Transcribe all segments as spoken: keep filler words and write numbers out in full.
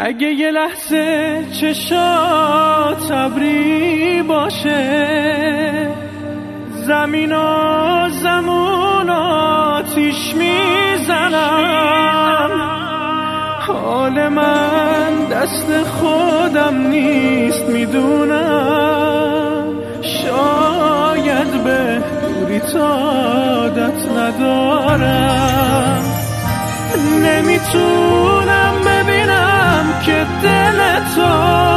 اگه یه لحظه چشات ابری باشه، زمین و زمون آتیش میزنم. حال من دست خودم نیست میدونم، شاید به دوری تا عادت ندارم. نمیتونم ببینم که دل تو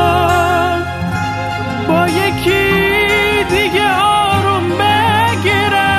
با یکی دیگه آروم بگیره.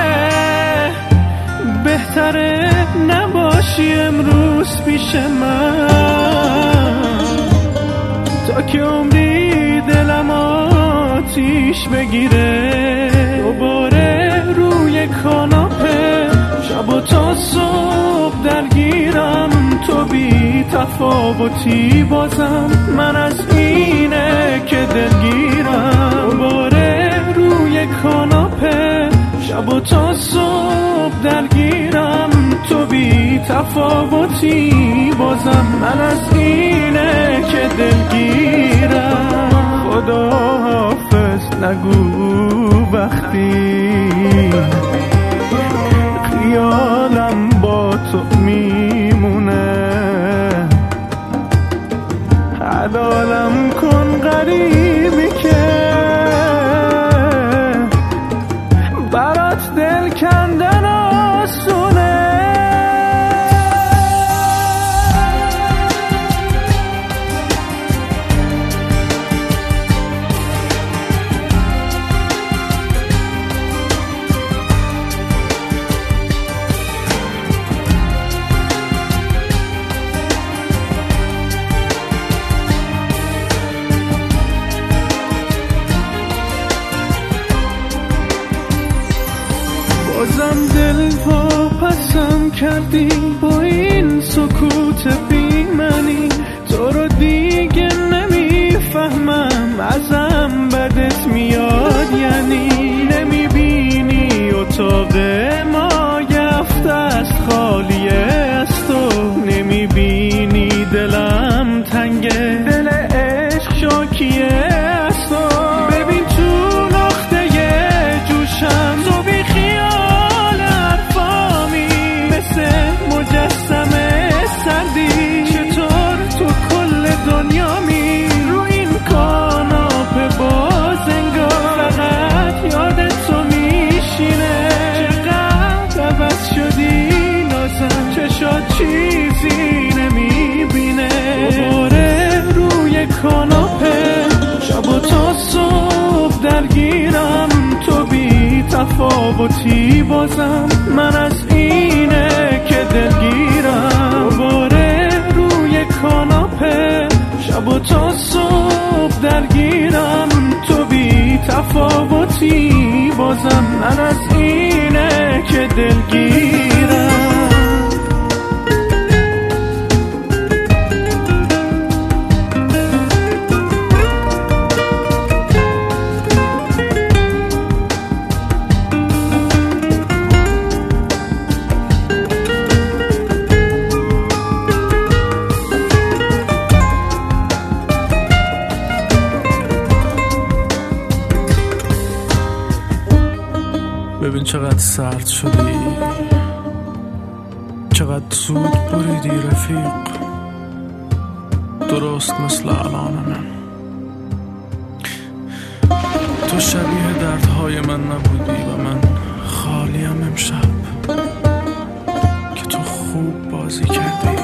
بهتره نباشی امروز پیش من تا که عمری دلم آتیش بگیره. دوباره روی کاناپه شب و تا صبح درگیرم، تو بی تفاوتی بازم من از اینه که دلگیرم. دوباره روی کاناپه شب و تا صبح درگیرم، تو بی تفاوتی بازم من از اینه که دلگیرم. خدا حافظ نگو وقتی خیالم با تو میمونه، حلالم کن غریبی که برات دل کندن آسونه. بازم دل واپسم کردی با این سکوت بی منی. تو رو دیگه نمیفهمم، ازم بدت میاد یعنی. نمیبینی اتاق ما یفته است خالیه از تو، نمیبینی دلم تنگه، دل عشق شاکیه از تو. ببین تو نقطه جوشم تو بی خیال حرفامی، مثل مجسمه سردی چطور تو کل دنیامی. رو این کاناپه باز انگار فقط یاد تو میشینه. چقدر عوض شدی نازم، چشات چیزی نمیبینه. دوباره روی کاناپه شب و تا صبح درگیرم، تو بی تفاوتی بازم من از اینه که دلگیرم. دوباره روی کاناپه شب و تا صبح درگیرم، تو بی تفاوتی بازم من از اینه که دلگیرم. ببین چقدر سرد شدی، چقدر زود بریدی رفیق، درست مثل الان من. تو شبیه دردهای من نبودی و من خالیم امشب که تو خوب بازی کردی.